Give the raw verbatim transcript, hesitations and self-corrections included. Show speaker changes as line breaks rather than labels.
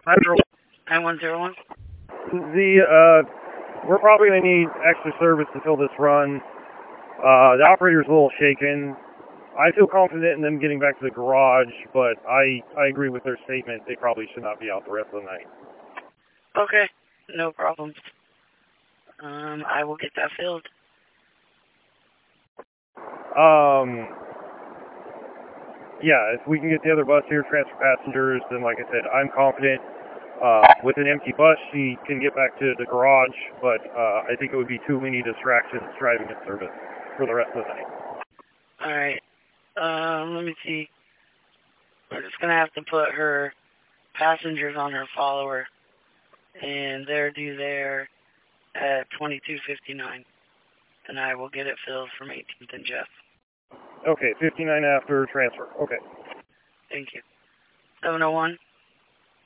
nine one zero one.
The, uh, we're probably going to need extra service to fill this run. Uh, the operator's a little shaken. I feel confident in them getting back to the garage, but I, I agree with their statement. They probably should not be out the rest of the night.
Okay, no problem. Um, I will get that filled.
Um, yeah, if we can get the other bus here, transfer passengers, then like I said, I'm confident. Uh, with an empty bus, she can get back to the garage, but uh, I think it would be too many distractions driving in service for the rest of the night.
All right. Um, let me see. We're just going to have to put her passengers on her follower, and they're due there at twenty-two fifty-nine, and I will get it filled from eighteenth and Jeff.
Okay, fifty-nine after transfer. Okay.
Thank you. seven oh one.